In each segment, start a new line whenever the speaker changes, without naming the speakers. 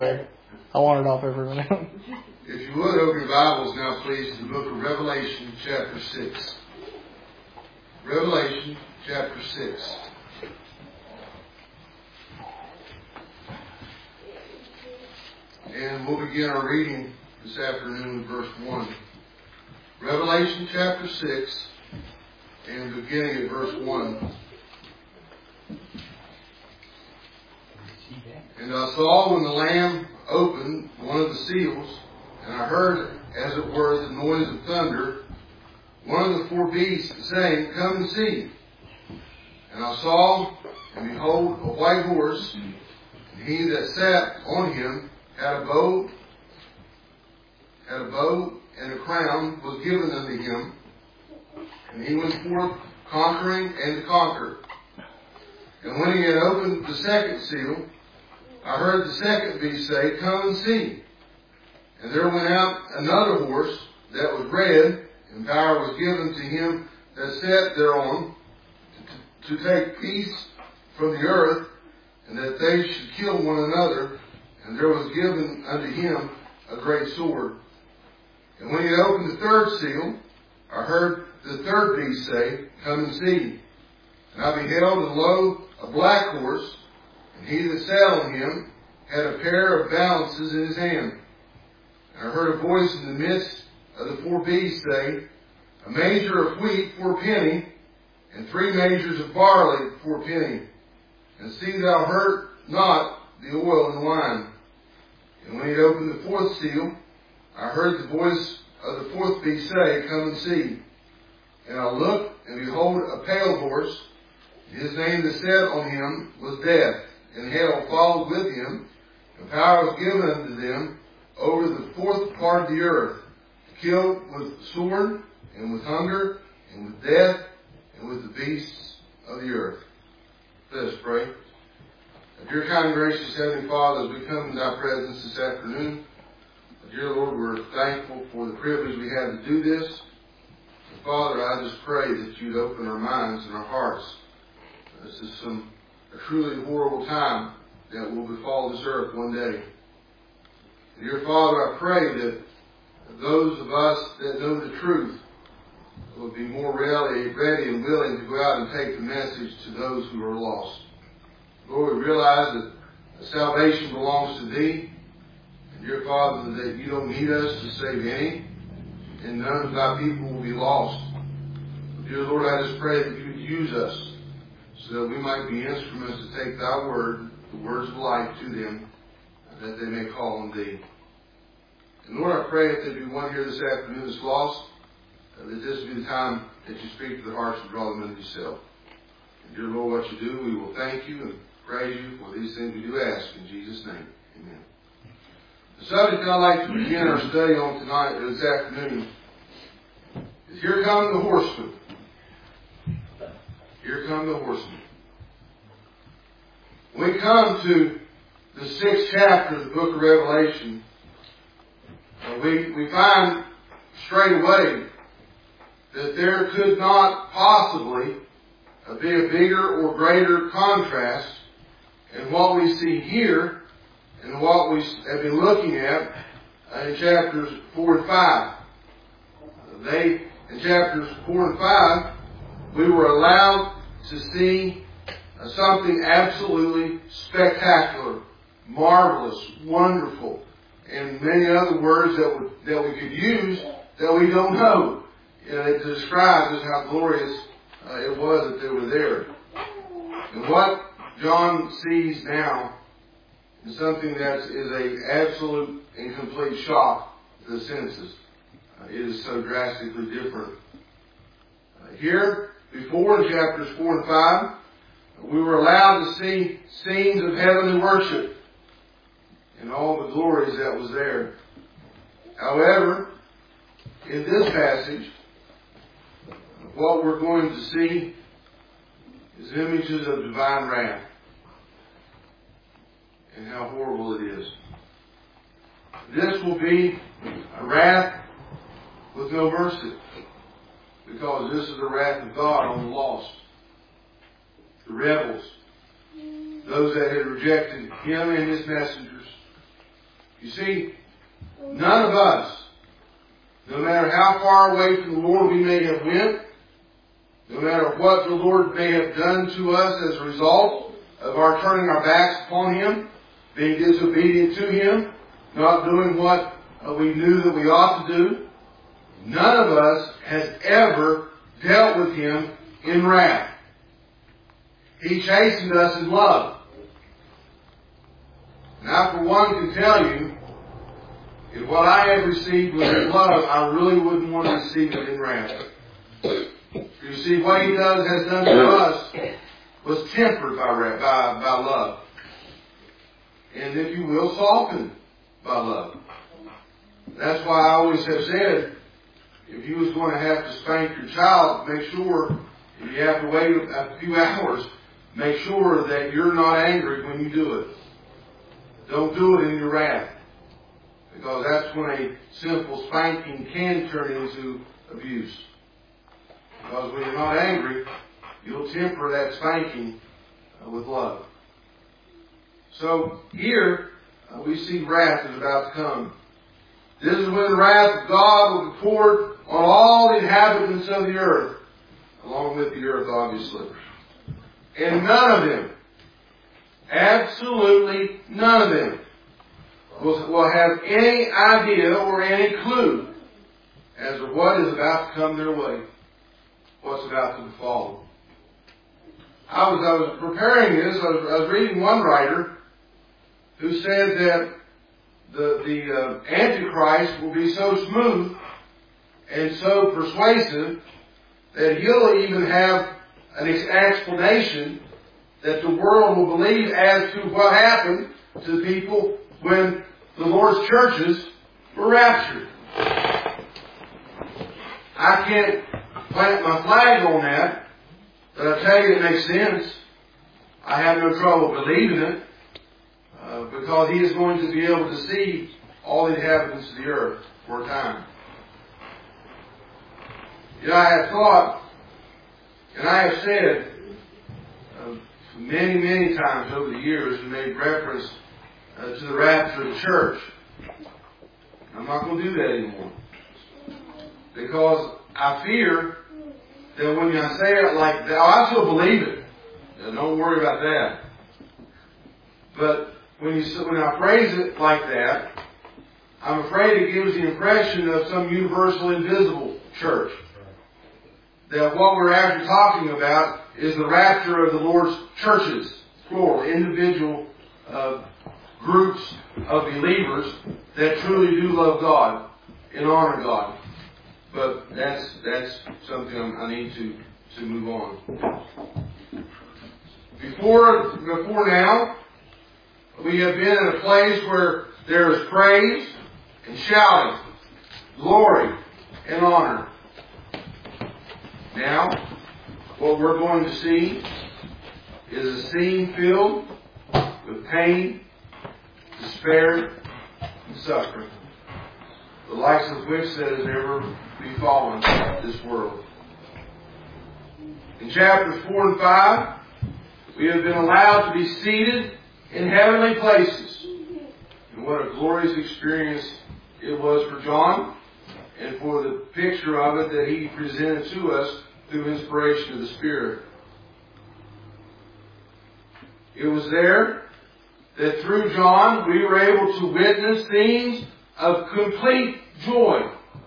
I want it off every minute.
If you would, open your Bibles now, please, to the book of Revelation, chapter 6. Revelation, chapter 6. And we'll begin our reading this afternoon with verse 1. Revelation, chapter 6, and beginning at verse 1. And I saw when the Lamb opened one of the seals, and I heard, as it were, the noise of thunder, one of the four beasts saying, "Come and see." And I saw, and behold, a white horse, and he that sat on him had a bow, and a crown was given unto him, and he went forth conquering and to conquer. And when he had opened the second seal, I heard the second beast say, "Come and see." And there went out another horse that was red, and power was given to him that sat thereon to take peace from the earth, and that they should kill one another. And there was given unto him a great sword. And when he had opened the third seal, I heard the third beast say, "Come and see." And I beheld, and lo, a black horse, and he that sat on him had a pair of balances in his hand. And I heard a voice in the midst of the four beasts say, "A measure of wheat for a penny, and 3 measures of barley for a penny. And see thou hurt not the oil and wine." And when he had opened the fourth seal, I heard the voice of the fourth beast say, "Come and see." And I looked, and behold, a pale horse, and his name that sat on him was Death, and hell followed with him, and power was given unto them over the fourth part of the earth, to kill with sword, and with hunger, and with death, and with the beasts of the earth. Let us pray. Dear kind and gracious Heavenly Father, as we come into thy presence this afternoon, dear Lord, we're thankful for the privilege we have to do this. And Father, I just pray that you'd open our minds and our hearts. This is a truly horrible time that will befall this earth one day. Dear Father, I pray that those of us that know the truth will be more ready and willing to go out and take the message to those who are lost. Lord, we realize that salvation belongs to Thee. And dear Father, that You don't need us to save any, and none of Thy people will be lost. Dear Lord, I just pray that You would use us so that we might be instruments to take Thy word, the words of life, to them, that they may call on Thee. And Lord, I pray if there be one here this afternoon that's lost, that this be the time that You speak to the hearts and draw them into Yourself. And dear Lord, what You do, we will thank You and praise You for these things we do ask in Jesus' name. Amen. The subject I'd like to begin our study on tonight, or this afternoon, is Here Come the Horsemen. Here come the horsemen. When we come to the 6th chapter of the book of Revelation, we find straight away that there could not possibly be a bigger or greater contrast in what we see here and what we have been looking at in chapters 4 and 5. In chapters 4 and 5, we were allowed to see something absolutely spectacular, marvelous, wonderful, and many other words that we could use that we don't know to describe just how glorious it was that they were there. And what John sees now is something that is an absolute and complete shock to the senses. It is so drastically different. Here, before in chapters 4 and 5, we were allowed to see scenes of heavenly worship and all the glories that was there. However, in this passage, what we're going to see is images of divine wrath and how horrible it is. This will be a wrath with no mercy, because this is the wrath of God on the lost, the rebels, those that had rejected Him and His messengers, You see, none of us, no matter how far away from the Lord we may have went, no matter what the Lord may have done to us as a result of our turning our backs upon Him, being disobedient to Him, not doing what we knew that we ought to do, none of us has ever dealt with Him in wrath. He chastened us in love. And I, for one, can tell you, if what I have received was in love, I really wouldn't want to receive it in wrath. You see, what He has done to us was tempered by love. And if you will, softened by love. That's why I always have said, if you was going to have to spank your child, make sure, if you have to wait a few hours, make sure that you're not angry when you do it. Don't do it in your wrath. Because that's when a simple spanking can turn into abuse. Because when you're not angry, you'll temper that spanking with love. So here we see wrath is about to come. This is when the wrath of God will be poured on all the inhabitants of the earth, along with the earth, obviously. And none of them, absolutely none of them, will have any idea or any clue as to what is about to come their way, what's about to befall them. I was preparing this. I was reading one writer who said that the Antichrist will be so smooth and so persuasive that he'll even have an explanation that the world will believe as to what happened to people when the Lord's churches were raptured. I can't plant my flag on that, but I tell you it makes sense. I have no trouble believing it. Because He is going to be able to see all the inhabitants of the earth for a time. I have thought, and I have said many, many times over the years, and made reference to the rapture of the church. I'm not going to do that anymore. Because I fear that when I say it like that, I still believe it. Don't worry about that. But when I phrase it like that, I'm afraid it gives the impression of some universal invisible church. That what we're actually talking about is the rapture of the Lord's churches, plural, individual groups of believers that truly do love God and honor God. But that's something I need to move on. Before now, we have been in a place where there is praise and shouting, glory and honor. Now, what we're going to see is a scene filled with pain, despair, and suffering, the likes of which that has never befallen this world. In chapters 4 and 5, we have been allowed to be seated in heavenly places. And what a glorious experience it was for John and for the picture of it that he presented to us through inspiration of the Spirit. It was there that through John we were able to witness scenes of complete joy.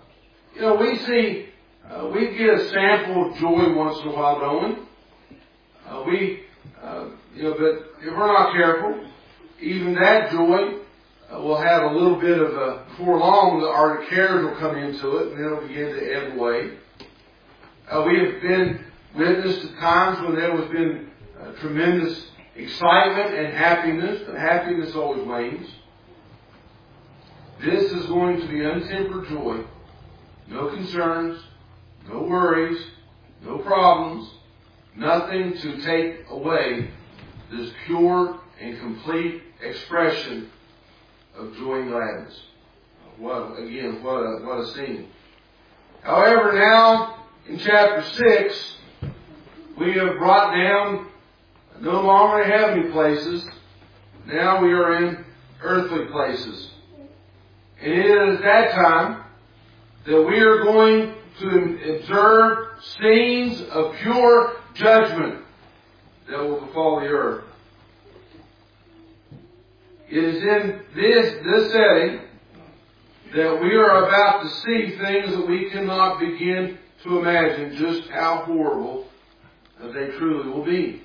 We get a sample of joy once in a while, don't we? But if we're not careful, even that joy will have a little bit of before long, our cares will come into it, and then it'll begin to ebb away. We have been witness to times when there has been tremendous excitement and happiness, but happiness always wanes. This is going to be untempered joy. No concerns, no worries, no problems, nothing to take away this pure and complete expression of joy and gladness. What a scene. However, now in chapter 6, we have brought down no longer heavenly places. Now we are in earthly places. And it is at that time that we are going to observe scenes of pure judgment that will befall the earth. It is in this setting that we are about to see things that we cannot begin to imagine just how horrible they truly will be.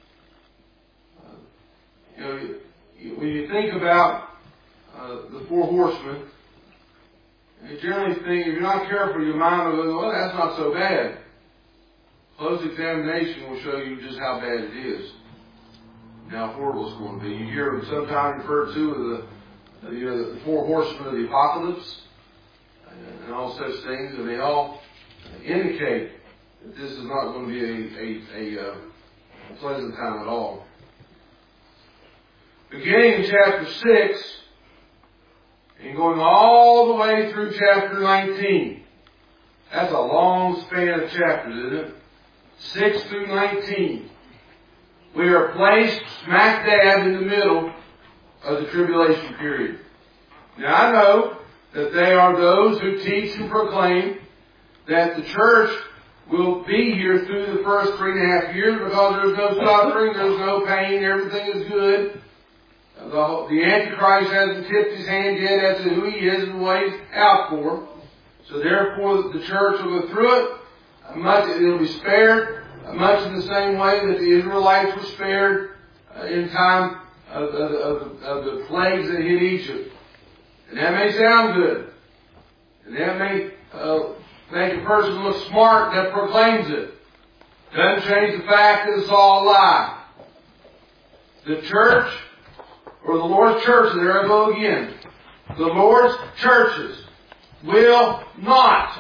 When you think about the four horsemen, you generally think, if you're not careful, your mind will go, well, that's not so bad. Close examination will show you just how bad it is and how horrible it's going to be. You hear them sometimes referred to as the four horsemen of the apocalypse and all such things, and they all indicate that this is not going to be a pleasant time at all. Beginning in chapter 6 and going all the way through chapter 19. That's a long span of chapters, isn't it? 6 through 19. We are placed smack dab in the middle of the tribulation period. Now I know that there are those who teach and proclaim that the church will be here through the first 3.5 years because there's no suffering, there's no pain, everything is good. The Antichrist hasn't tipped his hand yet as to who he is and what he's out for. So therefore the church will go through it. It'll be spared, much in the same way that the Israelites were spared in time of the plagues that hit Egypt. And that may sound good. And that may make a person look smart that proclaims it. Doesn't change the fact that it's all a lie. The church, or the Lord's churches, there I go again. The Lord's churches will not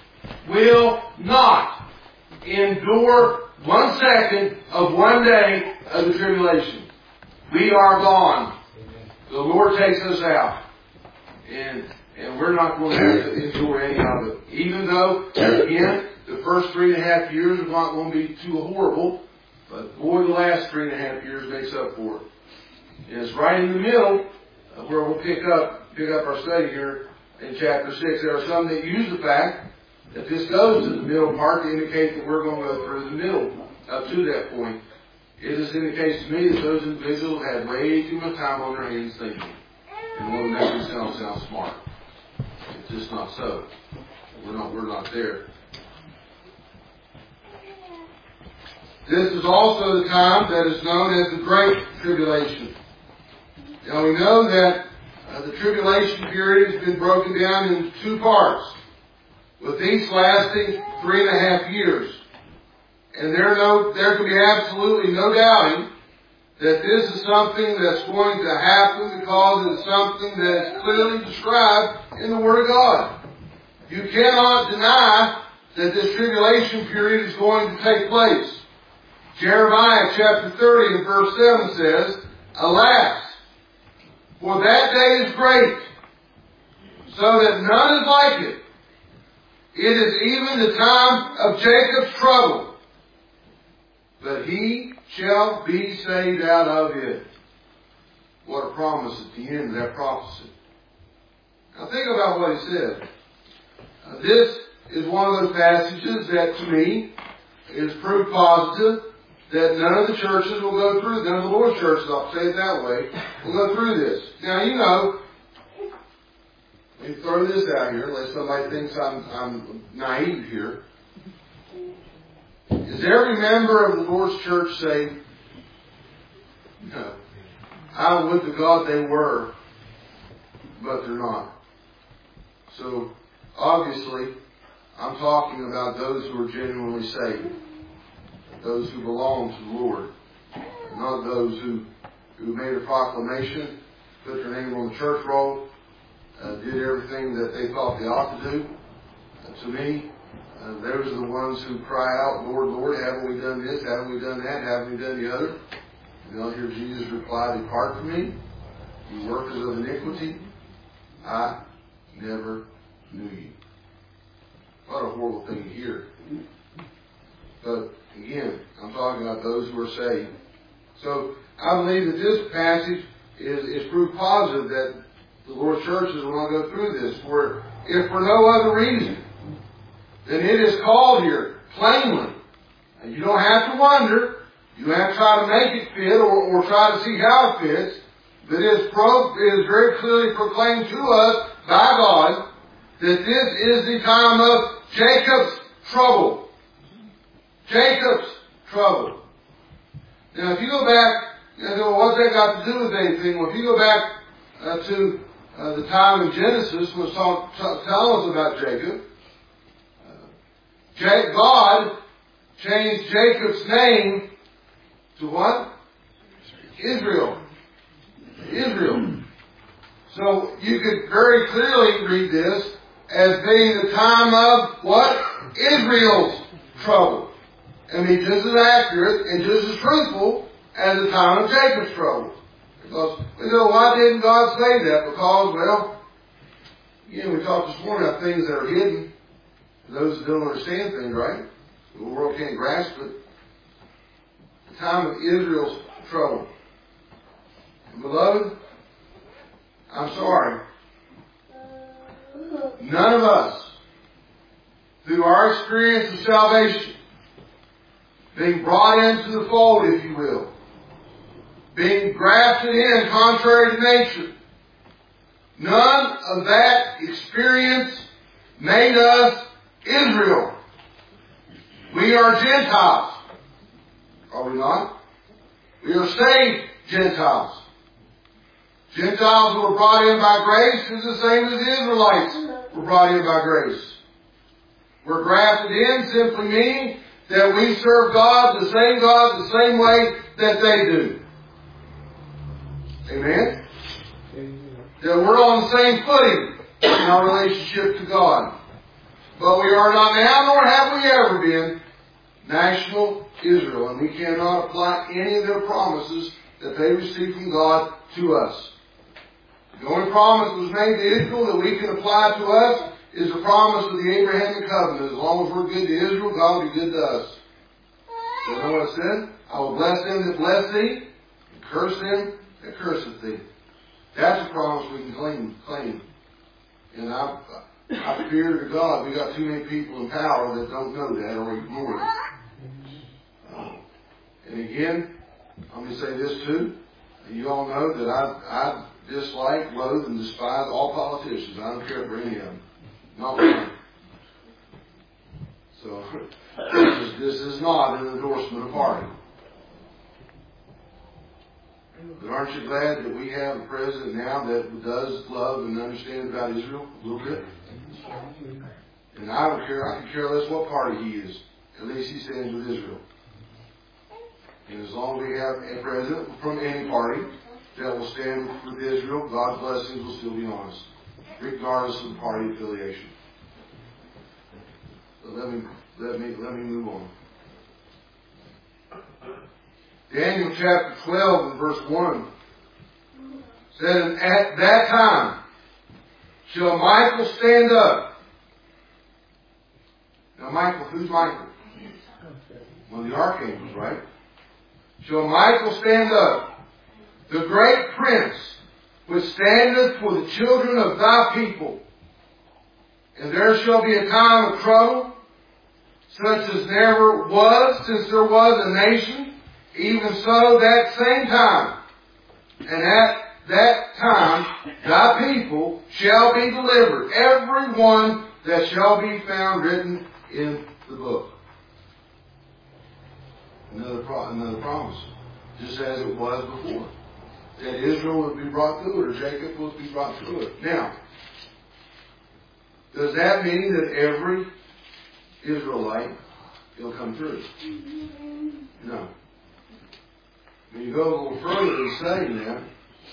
endure 1 second of 1 day of the tribulation. We are gone. The Lord takes us out. And we're not going to endure any of it. Even though, again, the first 3.5 years are not going to be too horrible, but boy, the last 3.5 years makes up for it. And it's right in the middle where we'll pick up our study here in chapter 6. There are some that use the fact that this goes to the middle part to indicate that we're going to go through the middle up to that point. It just indicates to me that those individuals had way too much time on their hands thinking and want to make themselves sound smart. It's just not so. We're not there. This is also the time that is known as the Great Tribulation. Now we know that the tribulation period has been broken down into 2 parts, with each lasting 3.5 years. And there can be absolutely no doubting that this is something that's going to happen because it's something that is clearly described in the Word of God. You cannot deny that this tribulation period is going to take place. Jeremiah chapter 30 and verse 7 says, "Alas, for that day is great, so that none is like it. It is even the time of Jacob's trouble, but he shall be saved out of it." What a promise at the end of that prophecy. Now think about what he said. This is one of those passages that to me is proof positive that none of the churches will go through, none of the Lord's churches, I'll say it that way, will go through this. Now, you know, let me throw this out here, unless somebody thinks I'm naive here. Is every member of the Lord's church saved? No. I would to God they were, but they're not. So, obviously, I'm talking about those who are genuinely saved. Those who belong to the Lord. Not those who made a proclamation, put their name on the church roll, did everything that they thought they ought to do. To me, those are the ones who cry out, "Lord, Lord, haven't we done this? Haven't we done that? Haven't we done the other?" And they'll hear Jesus reply, "Depart from me, you workers of iniquity. I never knew you." What a horrible thing to hear. But again, I'm talking about those who are saved. So I believe that this passage is proof positive that the Lord's churches when I go through this, where if for no other reason, then it is called here plainly. And you don't have to wonder. You don't have to try to make it fit or try to see how it fits. But it is very clearly proclaimed to us by God that this is the time of Jacob's trouble. Jacob's trouble. Now, if you go back, well, what's that got to do with anything? Well, if you go back to the time in Genesis, when it's telling us about Jacob, God changed Jacob's name to what? Israel. Israel. So you could very clearly read this as being the time of what? Israel's trouble. And be just as accurate and just as truthful as the time of Jacob's trouble. Because, why didn't God say that? Because, well, we talked this morning about things that are hidden. Those that don't understand things, right? The world can't grasp it. The time of Israel's trouble. And beloved, I'm sorry. None of us, through our experience of salvation, being brought into the fold, if you will, being grafted in contrary to nature, none of that experience made us Israel. We are Gentiles. Are we not? We are saved Gentiles. Gentiles who were brought in by grace is the same as the Israelites were brought in by grace. We're grafted in simply meaning that we serve God the same way that they do. Amen? That we're on the same footing in our relationship to God. But we are not now, nor have we ever been, national Israel. And we cannot apply any of their promises that they received from God to us. The only promise that was made to Israel that we can apply to us is the promise of the Abrahamic covenant. As long as we're good to Israel, God will be good to us. So you know what it said? I will bless them that bless thee, and curse them that curseth thee. That's a promise we can claim. And I fear to God we got too many people in power that don't know that or ignore it. And again, I'm going to say this too. You all know that I dislike, loathe, and despise all politicians. I don't care for any of them. Not one. So, this is not an endorsement of party. But aren't you glad that we have a president now that does love and understand about Israel a little bit? And I don't care. I can care less what party he is. At least he stands with Israel. And as long as we have a president from any party that will stand with Israel, God's blessings will still be on us, regardless of the party affiliation. So let me move on. Daniel chapter 12 and verse 1 said, "And at that time shall Michael stand up." Now Michael, who's Michael? One of the archangels, right? "Shall Michael stand up, the great prince, which standeth for the children of thy people. And there shall be a time of trouble, such as never was since there was a nation, even so that same time. And at that time thy people shall be delivered, every one that shall be found written in the book." Another promise, just as it was before, that Israel would be brought through it, or Jacob would be brought through it. Now, does that mean that every Israelite will come through? No. When you go a little further in studying that,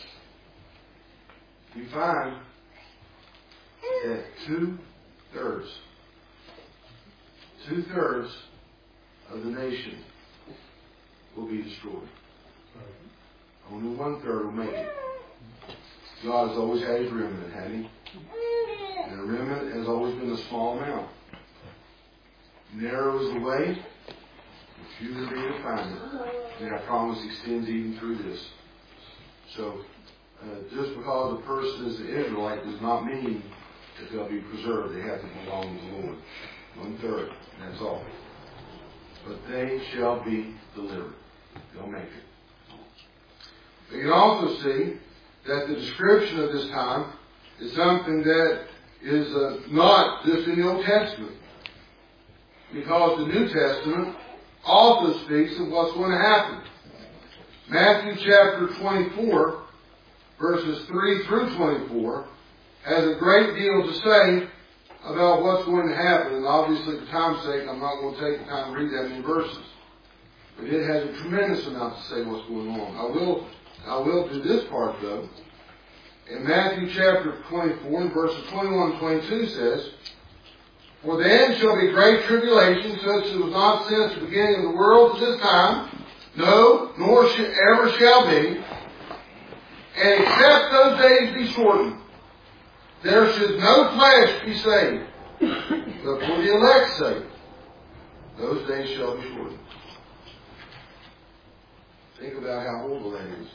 you find that two-thirds of the nation will be destroyed. Only 1/3 will make it. God has always had his remnant, hadn't he? And the remnant has always been a small amount. Narrow is the way, few there be to find it. And our promise extends even through this. So, just because a person is an Israelite does not mean that they'll be preserved. They have to belong to the Lord. 1/3, that's all. But they shall be delivered. They'll make it. You can also see that the description of this time is something that is not just in the Old Testament. Because the New Testament also speaks of what's going to happen. Matthew chapter 24, verses 3 through 24, has a great deal to say about what's going to happen. And obviously, for time's sake, I'm not going to take the time to read that many verses. But it has a tremendous amount to say what's going on. I will do this part, though. In Matthew chapter 24, and verses 21 and 22 says, "For then shall be great tribulation, such as was not since the beginning of the world to this time, no, nor ever shall be. And except those days be shortened, there should no flesh be saved. But for the elect's sake, those days shall be shortened." Think about how horrible that is.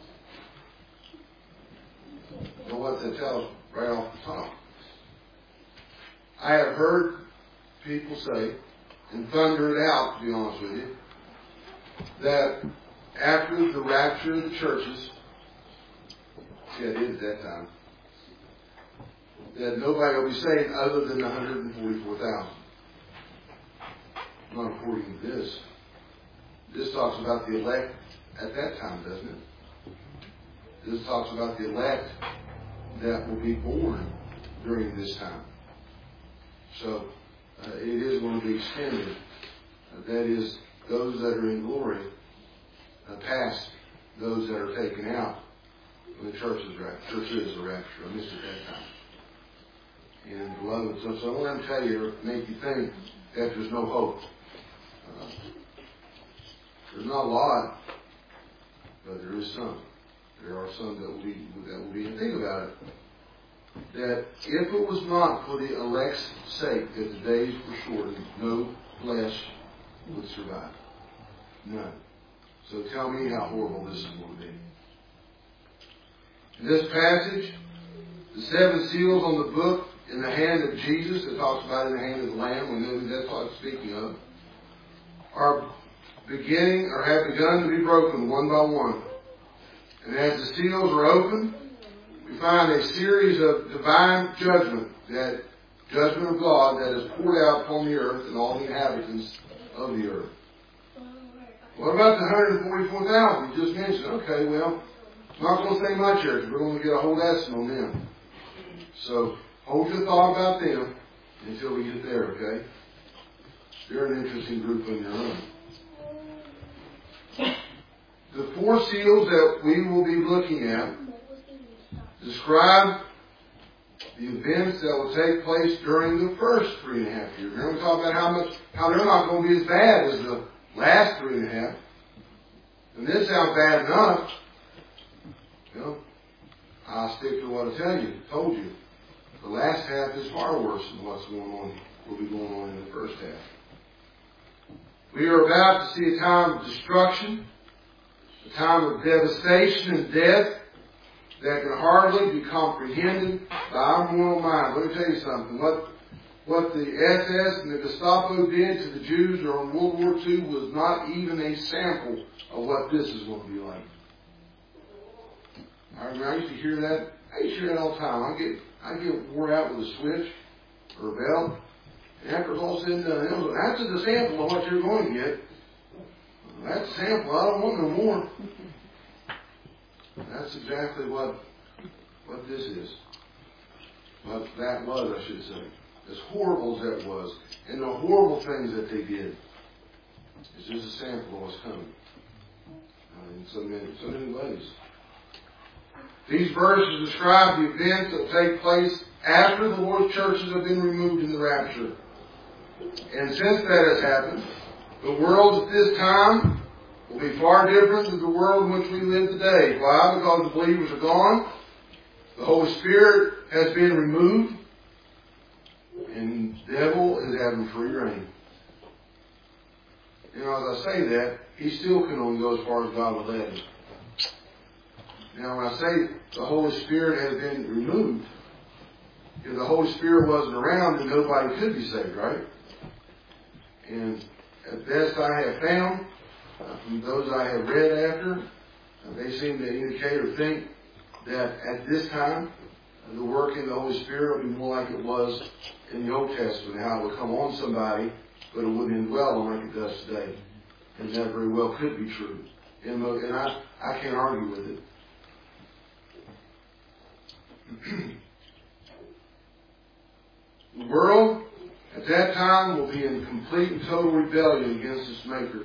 You know what that tells right off the top? I have heard people say, and thunder it out, to be honest with you, that after the rapture of the churches, it is at that time, that nobody will be saved other than 144,000. Not according to this. This talks about the elect at that time, doesn't it? This talks about the elect that will be born during this time. So, it is going to be extended. That is, those that are in glory past those that are taken out when the church is the rapture. I missed it that time. And beloved, so I don't want to tell you or make you think that there's no hope. There's not a lot, but there is some. There are some that will be. And think about it. That if it was not for the elect's sake that the days were shortened, no flesh would survive. None. So tell me how horrible this is going to be. In this passage, the 7 seals on the book in the hand of Jesus, it talks about in the hand of the Lamb, we know who that's what it's speaking of, are beginning or have begun to be broken one by one. And as the seals are opened, we find a series of divine judgment of God that is poured out upon the earth and all the inhabitants of the earth. What about the 144,000 you just mentioned? Okay, well, I'm not going to say much here because we're going to get a whole lesson on them. So, hold your thought about them until we get there, okay? They're an interesting group on their own. The 4 seals that we will be looking at describe the events that will take place during the first 3.5 years. Remember we talked about how they're not going to be as bad as the last 3.5. And this sounds bad enough. You know, I'll stick to what I told you. The last half is far worse than what's going on, will be going on in the first half. We are about to see a time of destruction, a time of devastation and death that can hardly be comprehended by our mortal mind. Let me tell you something. What the SS and the Gestapo did to the Jews during World War II was not even a sample of what this is going to be like. I used to hear that. I used to hear that all the time. I get wore out with a switch or a belt. And after it's all said and done, that's just a sample of what you're going to get. That's a sample. I don't want no more. That's exactly what this is. What that was, I should say. As horrible as that was, and the horrible things that they did, it's just a sample of what's coming. In so many ways. These verses describe the events that will take place after the Lord's churches have been removed in the rapture. And since that has happened, the world at this time will be far different than the world in which we live today. Why? Because the believers are gone. The Holy Spirit has been removed. And the devil is having free reign. You know, as I say that, he still can only go as far as God will let him. Now, when I say the Holy Spirit has been removed, if the Holy Spirit wasn't around, then nobody could be saved, right? And at best I have found, from those I have read after, they seem to indicate or think that at this time, the working of the Holy Spirit will be more like it was in the Old Testament, how it would come on somebody, but it wouldn't indwell them like it does today. And that very well could be true. And I can't argue with it. The world at that time will be in complete and total rebellion against its Maker.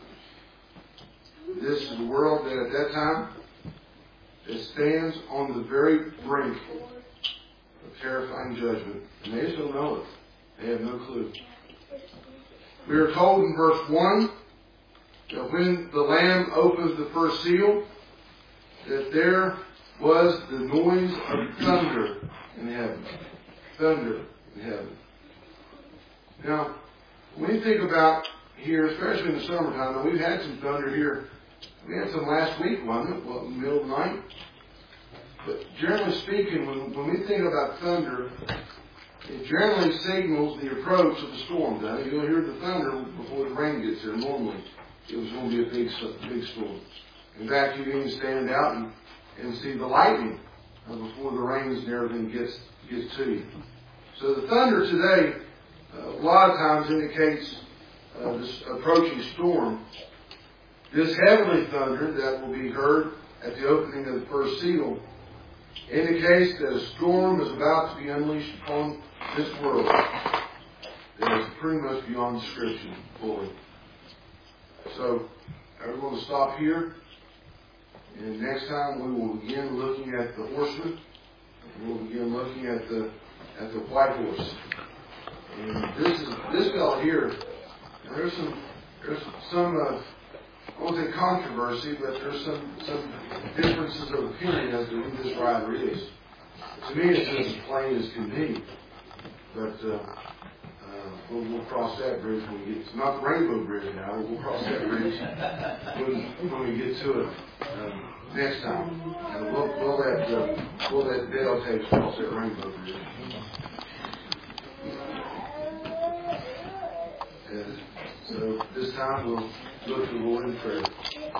This is a world that at that time it stands on the very brink of terrifying judgment. And they just don't know it. They have no clue. We are told in verse 1 that when the Lamb opens the first seal, that there was the noise of thunder in heaven. Thunder in heaven. Now, when you think about here, especially in the summertime, now we've had some thunder here. We had some last week, wasn't it? Well, in the middle of the night. But generally speaking, when we think about thunder, it generally signals the approach of the storm. Now, you'll hear the thunder before the rain gets there. Normally, it was going to be a big storm. In fact, you can even stand out and see the lightning before the rains and everything gets to you. So the thunder today, a lot of times indicates this approaching storm. This heavenly thunder that will be heard at the opening of the first seal indicates that a storm is about to be unleashed upon this world that is pretty much beyond description fully. So, we're going to stop here. And next time we will begin looking at the horsemen. We'll begin looking at the white horse. And this fellow here, there's some I won't say controversy, but there's some differences of opinion as to who this rider is. To me, it's as plain as can be. But we'll cross that bridge when we get. It's not the Rainbow Bridge now. We'll cross that bridge when we get to it next time. And we'll let Dale take us across that Rainbow Bridge. So this time we'll go to the Lord in prayer.